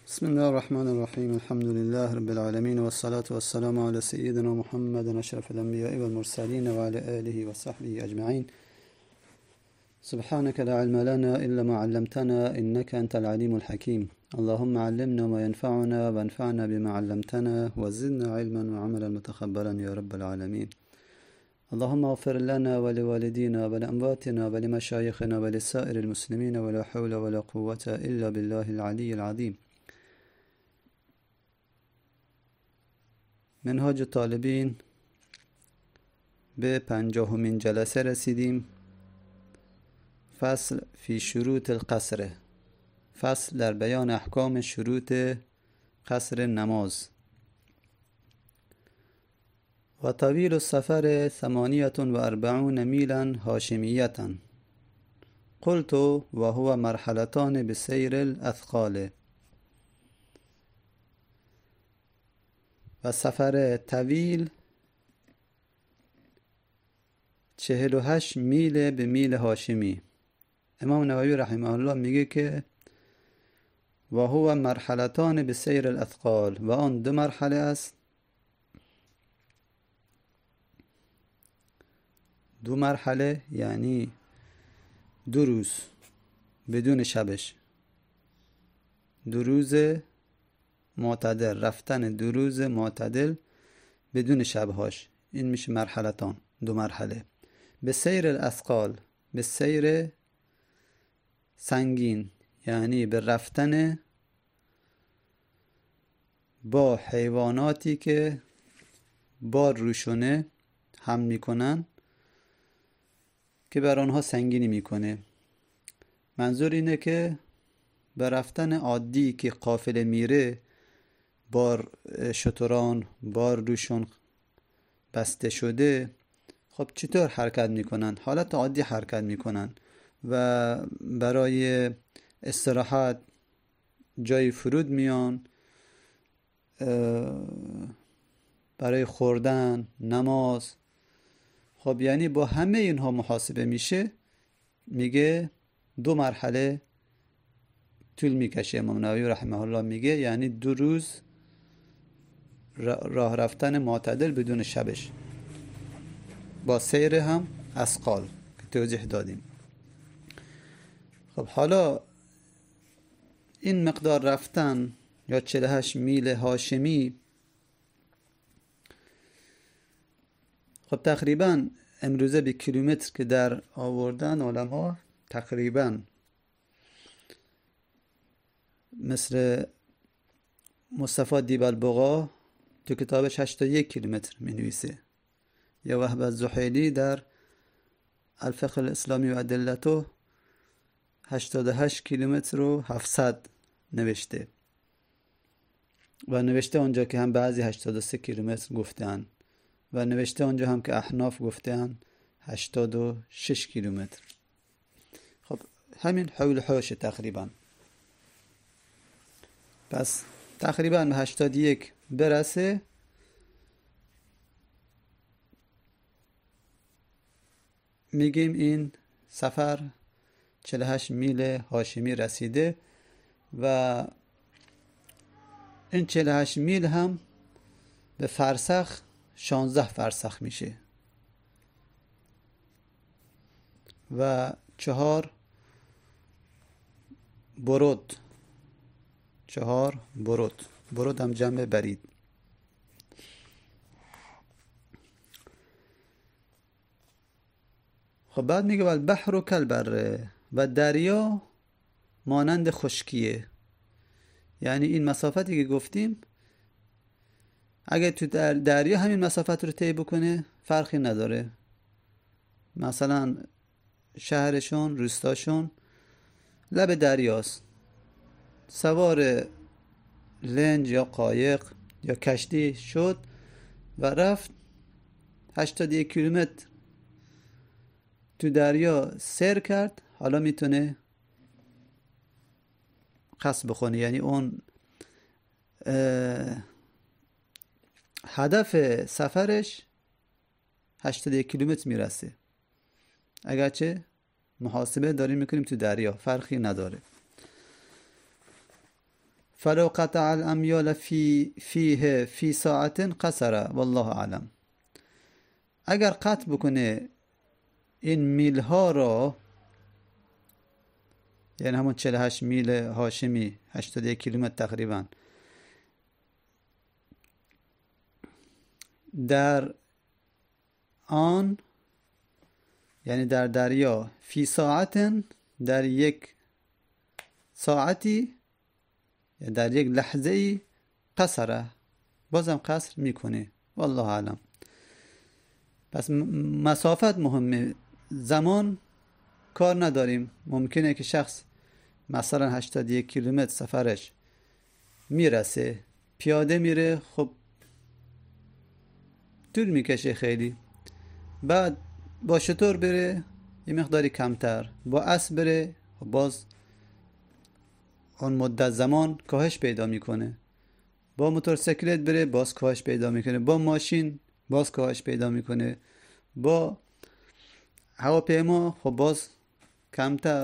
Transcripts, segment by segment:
بسم الله الرحمن الرحيم. الحمد لله رب العالمين، والصلاة والسلام على سيدنا محمد أشرف الأنبياء والمرسلين وعلى آله وصحبه أجمعين. سبحانك لا علم لنا إلا ما علمتنا إنك أنت العليم الحكيم. اللهم علمنا ما ينفعنا وانفعنا بما علمتنا وزدنا علما وعملا متقبلا يا رب العالمين. اللهم اغفر لنا ولوالدينا ولأمواتنا ولمشايخنا ولسائر المسلمين، ولا حول ولا قوة إلا بالله العلي العظيم. منهاج طالبین به 50مین جلسه رسیدیم. فصل فی شروط القصر، فصل در بیان احکام شروط قصر نماز. و طویل السفر 48 میلا هاشمیتا، قلت و هو مرحلتان بسیر الاثقال. و سفر طویل 48 میل به میل هاشمی. امام نووی رحمه الله میگه که و هو مرحلتان به سیر الاثقال، و آن 2 مرحله است. 2 مرحله یعنی 2 روز بدون شبش، 2 روز معتدل، رفتن 2 روز معتدل بدون شبهاش، این میشه مرحلتان، 2 مرحله. به سیر الاثقال، به سیر سنگین، یعنی به رفتن با حیواناتی که بار روشونه هم میکنن که بر آنها سنگینی میکنه. منظور اینه که به رفتن عادی که قافله میره، بار شتران بار روشون بسته شده، خب چطور حرکت میکنن؟ حالت عادی حرکت میکنن و برای استراحت جای فرود میان، برای خوردن، نماز. خب یعنی با همه اینها محاسبه میشه، میگه 2 مرحله طول میکشه. امام نووی رحمه الله میگه یعنی 2 روز راه رفتن معتدل بدون شبش، با سیر هم اثقال که توضیح دادیم. خب حالا این مقدار رفتن یا 48 میل هاشمی، خب تقریبا امروزه به کیلومتر که در آوردن علما، تقریبا مثل مصطفی دیب البقا تو کتابش 81 کیلومتر می نویسه، یا وهب الزحیلی در الفقه الاسلامی و ادلته 88 کیلومتر و 700 نوشته، و نوشته اونجا که هم بعضی 83 کیلومتر گفتن، و نوشته اونجا هم که احناف گفتن 86 کیلومتر. خب همین حول حوش تقریبا. پس تقریبا به 81 برسه، میگیم این سفر 48 میل هاشمی رسیده. و این 48 میل هم به فرسخ 16 فرسخ میشه و 4 برود. 4 برود، برود هم جمع برید. خب بعد میگه البحر کالبر، و دریا مانند خشکیه. یعنی این مسافتی که گفتیم اگه تو دریا همین مسافت رو طی بکنه فرقی نداره. مثلا شهرشون، روستاشون لب دریاست، سوار لنج یا قایق یا کشتی شد و رفت 81 کیلومتر تو دریا سیر کرد، حالا میتونه قصد بخونه. یعنی اون هدف سفرش 81 کیلومتر میرسه، اگرچه محاسبه داریم میکنیم تو دریا، فرقی نداره. فلو قطع الأميال فيه في ساعة قصر والله أعلم. اگر قطع بکنه این میل ها را، یعنی همون 48 میل هاشمی 81 کیلومتر تقریبا، در آن یعنی در دریا، فی ساعت، در یک ساعتی، در یک لحظه ای، قصره، بازم قصر میکنه والله اعلم. پس مسافت مهمه، زمان کار نداریم. ممکنه که شخص مثلا 81 کیلومتر سفرش میرسه، پیاده میره، خب طول میکشه خیلی. بعد با شتر بره یه مقداری کمتر، با اسب بره باز اون مدت زمان کاهش پیدا میکنه، با موتورسیکلت بره باز کاهش پیدا میکنه، با ماشین باز کاهش پیدا میکنه، با هواپیما خب باز کمتر.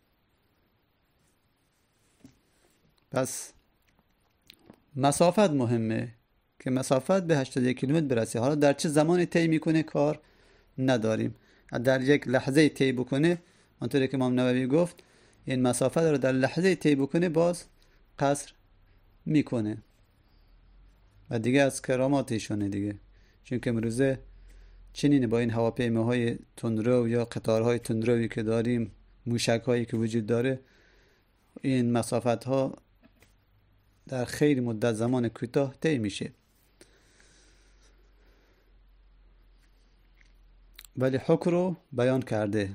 پس مسافت مهمه که مسافت به 81 کیلومتر برسه. حالا در چه زمانی طی میکنه کار نداریم. در یک لحظه طی بکنه، اونطوری که امام نووی گفت، این مسافت رو در لحظه طی بکنه باز قصر میکنه و دیگه از کراماتشونه دیگه. چون که امروزه چنینه با این هواپیماهای تندرو یا قطارهای تندروی که داریم، موشک هایی که وجود داره، این مسافت ها در خیلی مدت زمان کوتاه طی میشه. ولی حکم رو بیان کرده.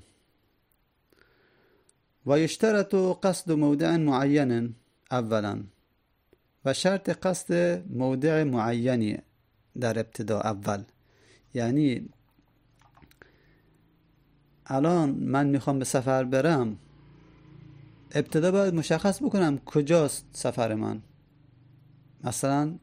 و یشترط قصد موضع معین اولا، و شرط قصد موضع معینی در ابتدا اول. یعنی الان من میخوام به سفر برم، ابتدا باید مشخص بکنم کجاست سفر من. مثلا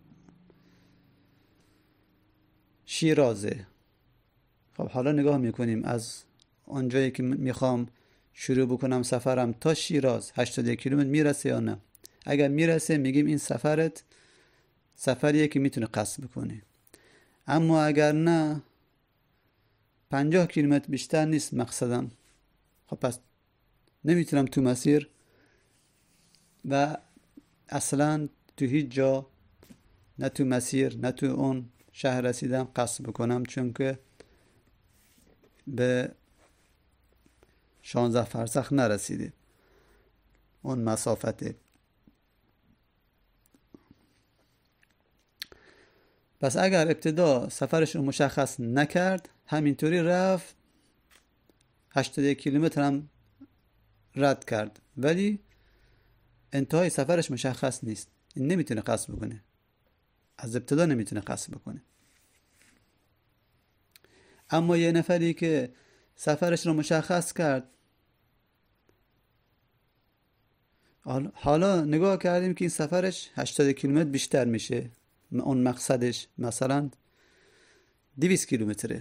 شیرازه، خب حالا نگاه میکنیم از اونجایی که میخوام شروع بکنم سفرم تا شیراز 81 کیلومتر میرسه یا نه. اگر میرسه میگیم این سفرت سفریه که میتونه قصد بکنه. اما اگر نه، 50 کیلومتر بیشتر نیست مقصدم، خب پس نمیتونم تو مسیر و اصلا تو هیچ جا، نه تو مسیر نه تو اون شهر رسیدم قصد بکنم، چون که به 16 فرسخ نرسیده اون مسافته. پس اگر ابتدا سفرش رو مشخص نکرد، همینطوری رفت 81 کیلومتر هم رد کرد، ولی انتهای سفرش مشخص نیست، این نمیتونه قصد بکنه، از ابتدا نمیتونه قصد بکنه. اما یه نفری که سفرش رو مشخص کرد، حالا نگاه کردیم که این سفرش 80 کیلومتر بیشتر میشه، اون مقصدش مثلا 200 کیلومتره.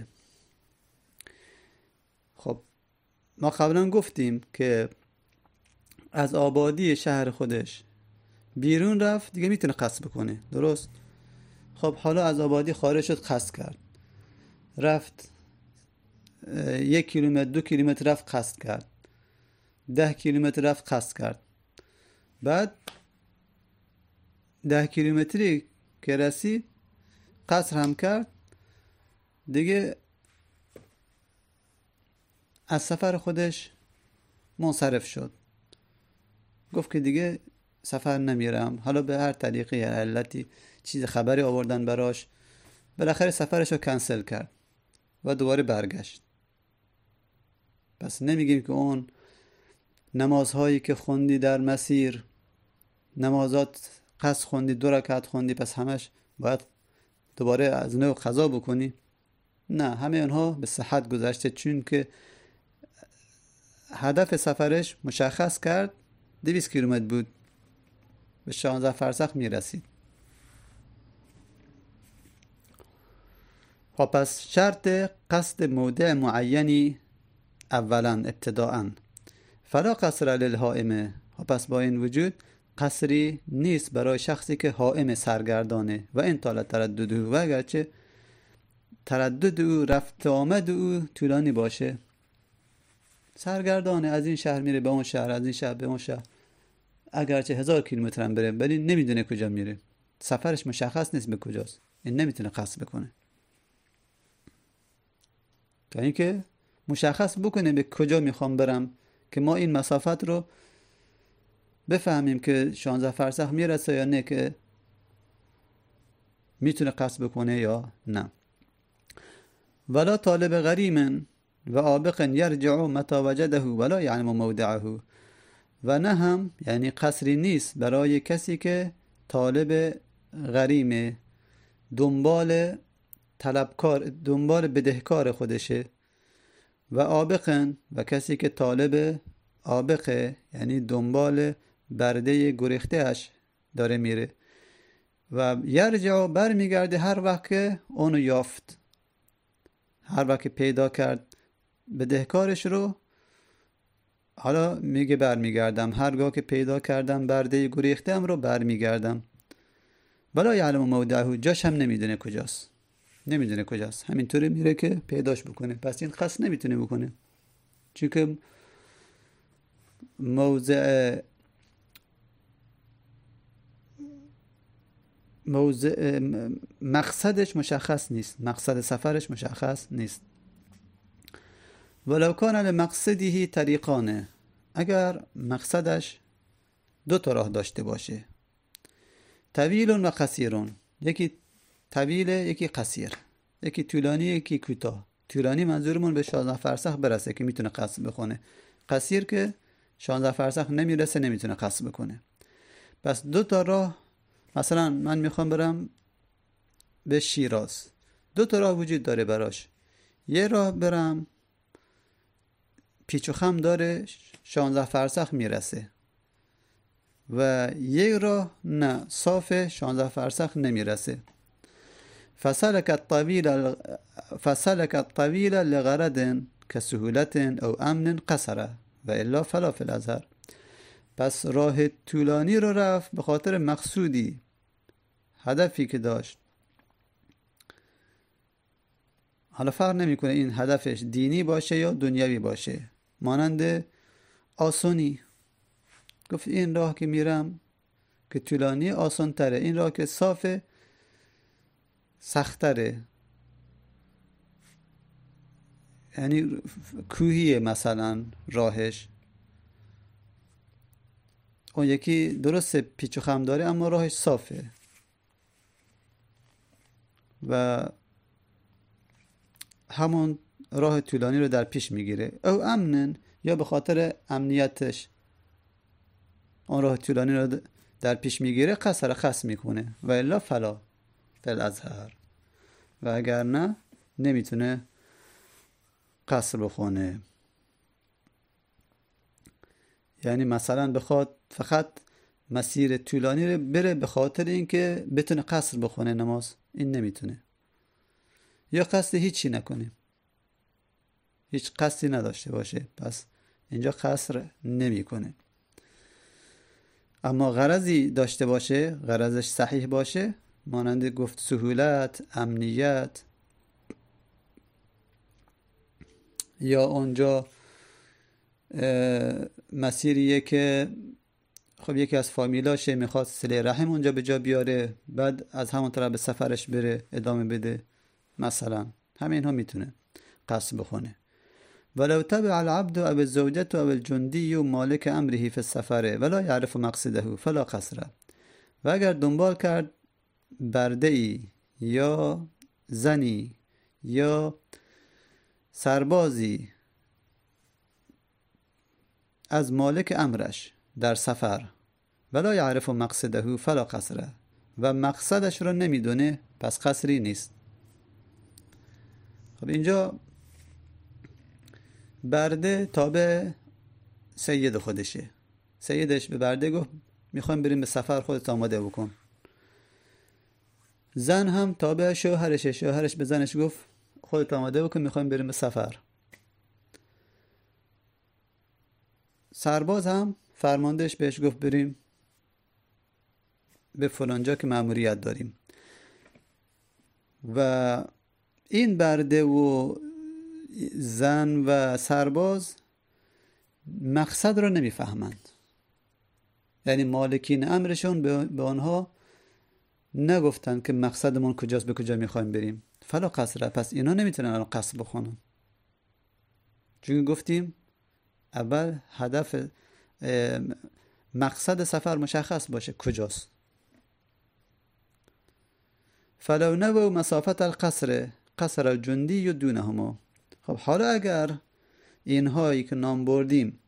خب ما قبلا گفتیم که از آبادی شهر خودش بیرون رفت دیگه میتونه قصد بکنه، درست؟ خب حالا از آبادی خارج شد، قصد کرد، رفت 1 کیلومتر 2 کیلومتر رفت قصد کرد، 10 کیلومتر رفت قصد کرد. بعد 10 کیلومتری که رسید قصر هم کرد، دیگه از سفر خودش منصرف شد، گفت که دیگه سفر نمیرم. حالا به هر طریقی یا علتی چیز خبری آوردن براش، بالاخره سفرش رو کنسل کرد و دوباره برگشت. پس نمیگیم که اون نمازهایی که خوندی در مسیر، نمازات قصد خوندی، 2 رکعت خوندی، پس همش باید دوباره از نو قضا بکنی؟ نه، همه اونها به صحت گذشته، چون که هدف سفرش مشخص کرد، 200 کیلومتر بود، به 16 فرسخ میرسید. خب پس شرط قصد موضع معینی اولا ابتداءً، فلا قصر للحائمه. خب پس با این وجود قصری نیست برای شخصی که حائم سرگردانه و این طالت تردد و اگرچه تردد او رفت آمد او طولانی باشه، سرگردانه، از این شهر میره به اون شهر، از این شهر به اون شهر، اگرچه 1000 کیلومتر هم بره ولی نمیدونه کجا میره، سفرش مشخص نیست به کجاست، این نمیتونه قصد بکنه. تا اینکه مشخص بکنه به کجا میخوام برم که ما این مسافت رو بفهمیم که 16 فرسخ میرسه یا نه، که میتونه قصد بکنه یا نه. ولا طالب غریم و آبق یرجع متى وجده ولا یعلم موضعه. و نه هم یعنی قصری نیست برای کسی که طالب غریمه، دنبال طلبکار، دنبال بدهکار خودشه، و آبقن و کسی که طالب آبقه یعنی دنبال برده گریخته اش داره میره، و یرجع برمیگرده هر وقت که اونو یافت، هر وقت که پیدا کرد بدهکارش رو، حالا میگه برمیگردم، هرگاه که پیدا کردم برده گریختم رو برمیگردم. ولا یعلم موضعه، جاش هم نمیدونه کجاست، نمیدونه کجاست، همینطوری میره که پیداش بکنه. پس این قصد نمیتونه بکنه، چون که موضع مقصدش مشخص نیست، مقصد سفرش مشخص نیست. ولو کان لمقصده طریقانه، اگر مقصدش 2 تا راه داشته باشه، طویل و قصیرون، یکی طویل یکی قصیر، یکی طولانی یکی کوتاه. طولانی منظورمون به 16 فرسخ برسه که میتونه قصد بکنه، قصیر که 16 فرسخ نمیرسه نمیتونه قصد بکنه. پس 2 تا راه، مثلا من میخوام برم به شیراز، 2 تا راه وجود داره براش. یه راه برم پیچ و خم داره 16 فرسخ میرسه، و یک راه نه، صاف 16 فرسخ نمیرسه. فسلك الطويل لغرض كسهولة او امن قصره و الا فلا فی الازهر. پس راه طولانی رو رفت به خاطر مقصودی، هدفی که داشت. حالا فرق نمیکنه این هدفش دینی باشه یا دنیوی باشه. مانند آسونی، گفت این راه که میرم که طولانی آسان تره، این راه که صافه سخت تره، یعنی کوهیه مثلا راهش، اون یکی درست پیچ و خم داره اما راهش صافه. و همون راه طولانی رو در پیش میگیره. او امنن، یا به خاطر امنیتش اون راه طولانی رو در پیش میگیره، قصر خص میکنه. و الا فلا فی الازهر، و اگر نه نمیتونه قصر بخونه. یعنی مثلا بخواد فقط مسیر طولانی رو بره به خاطر اینکه بتونه قصر بخونه نماز، این نمیتونه. یا قصد هیچی نکنه، هیچ قصدی نداشته باشه، پس اینجا قصر نمیکنه. اما غرضی داشته باشه، غرضش صحیح باشه، مانند گفت سهولت، امنیت، یا اونجا مسیریه که خب یکی از فامیلاشه میخواد صله رحم اونجا به جا بیاره، بعد از همون طرف به سفرش بره ادامه بده، مثلا همین ها میتونه قصد بخونه. ولو تبع العبد او الزوجة او الجندي مالک امره فی السفر ولا یعرف مقصده فلا قصر. و اگر دنبال کرد برده ای یا زنی یا سربازی از مالک امرش در سفر، ولا یعرف مقصده فلا قصر، و مقصدش رو نمیدونه، پس قصری نیست. خب اینجا برده تابع سید خودشه، سیدش به برده گفت میخوایم بریم به سفر، خودت آماده بکن. زن هم تابع شوهرشه، شوهرش به زنش گفت خودت آماده بکن میخوایم بریم به سفر. سرباز هم فرماندهش بهش گفت بریم به فلانجا که مأموریت داریم. و این برده و زن و سرباز مقصد رو نمیفهمند. یعنی مالکین امرشون به آنها نگفتن که مقصدمون کجاست، به کجا میخوایم بریم. فلا قصره، پس اینا نمیتونن الان قصد بخونن، چون گفتیم اول هدف مقصد سفر مشخص باشه کجاست. فلو نبو مسافت القصر قصر الجندی دونهما. خب حالا اگر اینهایی که نام بردیم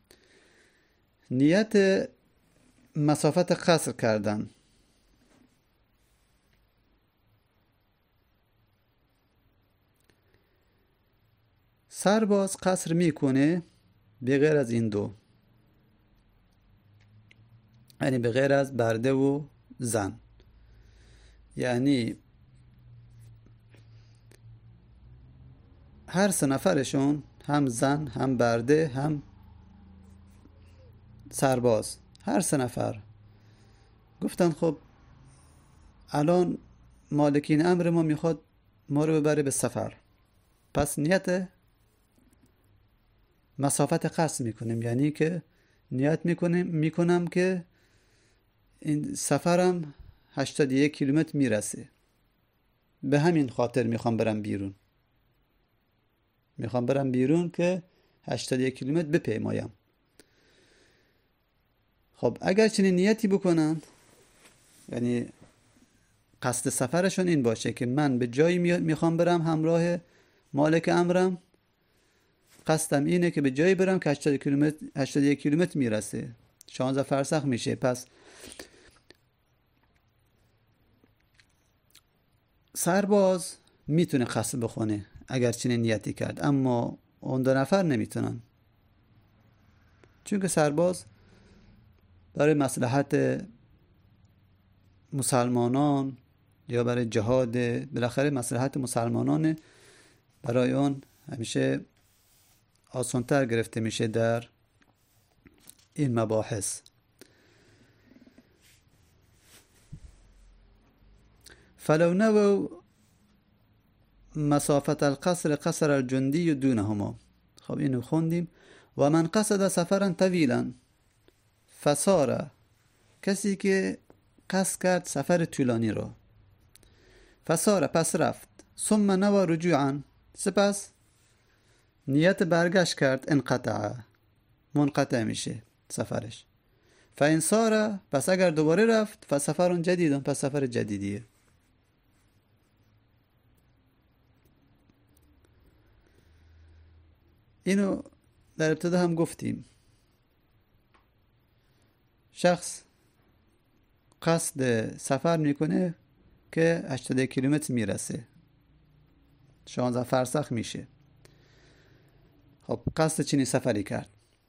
نیت مسافت قصر کردن، سرباز قصر میکنه به غیر از این دو، یعنی به غیر از برده و زن. یعنی هر سه نفرشون، هم زن هم برده هم سرباز، هر سه نفر گفتن خب الان مالکین امر ما میخواد ما رو ببره به سفر، پس نیت مسافت قصد میکنیم، یعنی که نیت میکنم که این سفرم 81 کیلومتر میرسه، به همین خاطر میخوام برم بیرون که 81 کیلومتر بپیمایم. خب اگر چنین نیتی بکنند، یعنی قصد سفرشون این باشه که من به جایی میخوام برم همراه مالک امرم، قصدم اینه که به جایی برم که 81 کیلومتر میرسه، 16 فرسخ میشه. پس سرباز میتونه قصد بخونه اگر چنین نیتی کرد، اما اون دو نفر نمیتونن، چون که سرباز برای مصلحت مسلمانان یا برای جهاد، بالاخره مصلحت مسلمانان، برای اون همیشه آسان‌تر گرفته میشه در این مباحث. فلو نبو مسافت القصر قصر الجندی دونهما. خب اینو خوندیم. و من قصد سفرا طویلا فساره، کسی که قصد کرد سفر طولانی رو، فساره پس رفت، ثم نوى رجوعا سپس نیت برگشت کرد، انقطع منقطع میشه سفرش. فان ساره پس اگر دوباره رفت، فسفر جدید پس سفر جدیدیه. اینو در ابتدا هم گفتیم، شخص قصد سفر میکنه که 80 کیلومتر میرسه، 16 فرسخ میشه. خب قصد چنین سفری کرد،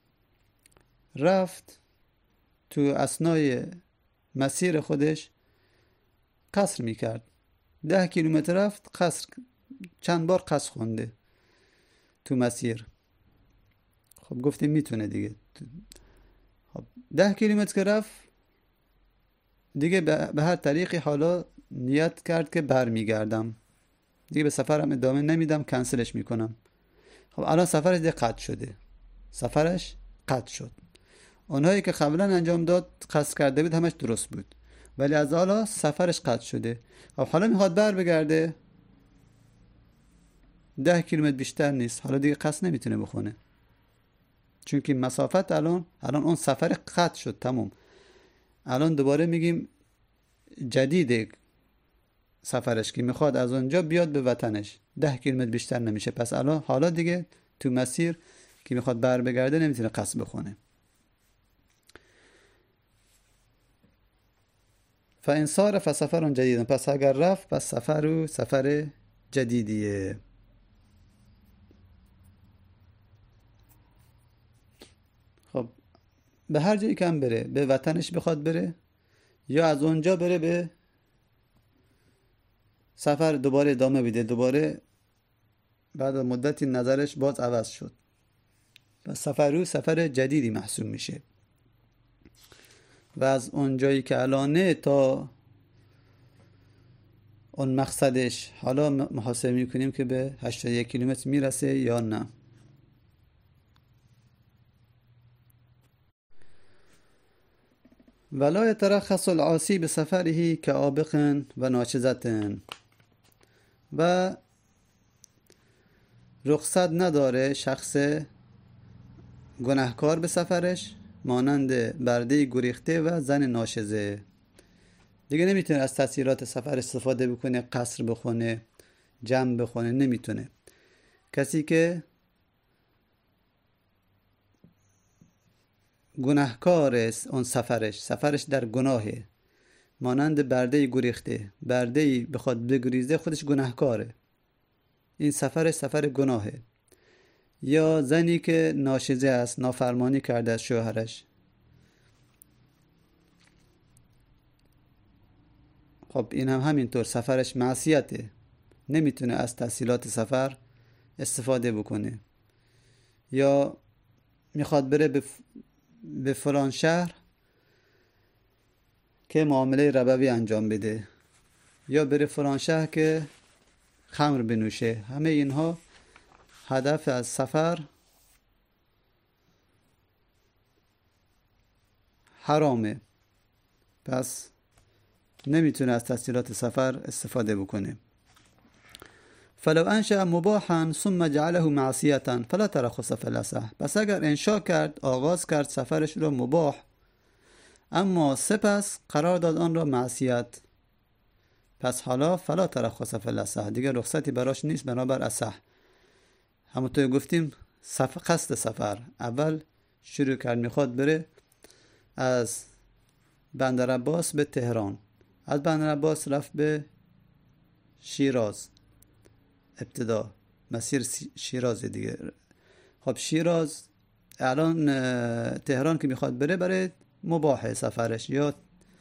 رفت تو اثنای مسیر خودش قصر میکرد، 10 کیلومتر رفت قصر، چند بار قصر خونده تو مسیر. خب گفتیم میتونه دیگه. خب 10 کیلومتر که رفت دیگه به هر طریقی حالا نیت کرد که برمیگردم دیگه، به سفرم ادامه نمیدم، کنسلش میکنم. خب الان سفرش دیگه سفرش قطع شد. اونهایی که قبلا انجام داد قصد کرده بود همش درست بود، ولی از حالا سفرش قطع شده. خب حالا میخواد بر 10 کیلومتر بیشتر نیست، حالا دیگه قصد نمیتونه بخونه، چون که مسافت الان اون سفر قطع شد، تموم. الان دوباره میگیم جدیده سفرش که میخواد از اونجا بیاد به وطنش، 10 کیلومتر بیشتر نمیشه، پس الان حالا دیگه تو مسیر که میخواد بگرده نمیتونه قصد بخونه. فان سار فسفر جدید، پس اگر رفت پس سفر جدیدیه. خب به هر جایی که هم بره، به وطنش بخواد بره یا از اونجا بره به سفر دوباره ادامه بده، دوباره بعد از مدتی نظرش باز عوض شد، پس سفر جدیدی محسوب میشه. و از اون جایی که الانه تا اون مقصدش حالا محاسبه میکنیم که به 81 کیلومتر میرسه یا نه. ولا يترخص العاصی بسفره كعابق و ناشزة، و رخصت نداره شخص گناهکار به سفرش مانند برده گریخته و زن ناشزه. دیگه نمیتونه از تسهیلات سفر استفاده بکنه، قصر بخونه، جمع بخونه، نمیتونه. کسی که گناهکار است اون سفرش در گناهه، مانند برده گریخته، برده بخواد بگریزه خودش گناهکاره، این سفرش سفر گناهه. یا زنی که ناشزه است، نافرمانی کرده از شوهرش، خب این هم همینطور سفرش معصیته، نمیتونه از تسهیلات سفر استفاده بکنه. یا میخواد بره به فلان شهر که معامله ربوی انجام بده، یا بره فلان شهر که خمر بنوشه، همه اینها هدف از سفر حرامه، پس نمیتونه از تسهیلات سفر استفاده بکنه. فلو انشأ مباحا ثم جعله معصیة فلا ترخص فی الاصح، پس اگر انشاء کرد، آغاز کرد سفرش رو مباح، اما سپس قرار داد آن را معصیت، پس حالا فلا ترخص فی الاصح، دیگه رخصتی براش نیست بنابر اصح. همونطور گفتیم قصد سفر، اول شروع کرد میخواد بره از بندر عباس به تهران، از بندر عباس رفت به شیراز، ابتدا مسیر شیراز دیگه. خب شیراز الان تهران که میخواد بره برای مباح سفرش یا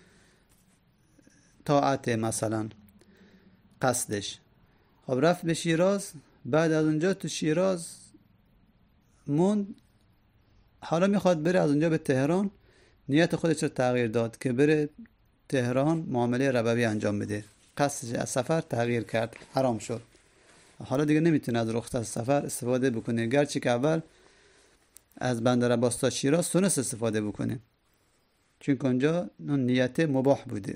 طاعت مثلا قصدش. خب رفت به شیراز، بعد از اونجا تو شیراز موند، حالا میخواد بره از اونجا به تهران، نیت خودش رو تغییر داد که بره تهران معامله ربوی انجام بده، قصدش از سفر تغییر کرد، حرام شد. حالا دیگه نمیتونه از رخصت سفر استفاده بکنه، گرچه که اول از بندر عباس تا شیراز تونست استفاده بکنه چون اونجا نیت مباح بوده.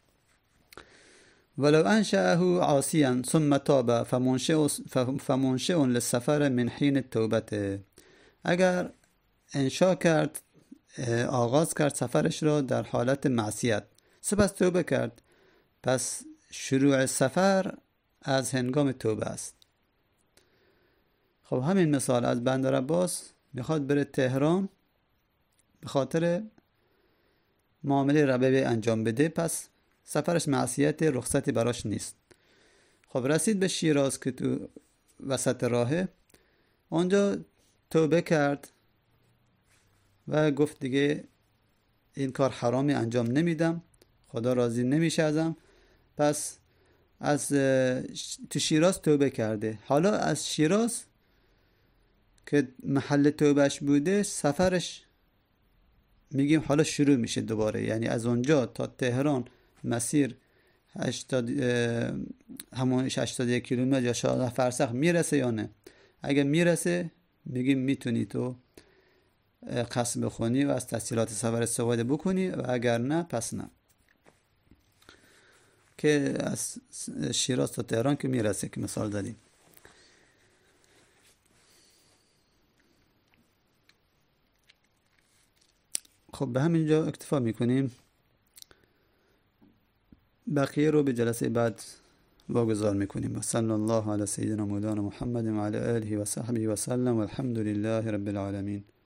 ولو انشأه عاصیا ثم تاب فمنشئ للسفر من حین التوبه، اگر انشاء کرد، آغاز کرد سفرش را در حالت معصیت، سپس توبه کرد، پس شروع سفر از هنگام توبه است. خب همین مثال، از بندر عباس میخواد بره تهران به خاطر معامله ربوی انجام بده، پس سفرش معصیت، رخصتی براش نیست. خب رسید به شیراز که تو وسط راهه، اونجا توبه کرد و گفت دیگه این کار حرامی انجام نمیدم، خدا راضی نمیشه ازم، پس از تو شیراز توبه کرده. حالا از شیراز که محل توبهش بوده، سفرش میگیم حالا شروع میشه دوباره، یعنی از اونجا تا تهران مسیر 81 کیلومتر یا 14 فرسخ میرسه یا نه؟ اگه میرسه میگیم میتونی تو قصد بخونی و از تسهیلات سفر استفاده بکنی، و اگر نه پس نه، که از شیراز تا تهران که میرسه که مثال دادیم. خب به همینجا اکتفا میکنیم، بقیه رو به جلسه بعد واگذار میکنیم. و صلی الله علی سیدنا مولانا محمد و علی آله و صحبه و سلم و الحمد لله رب العالمین.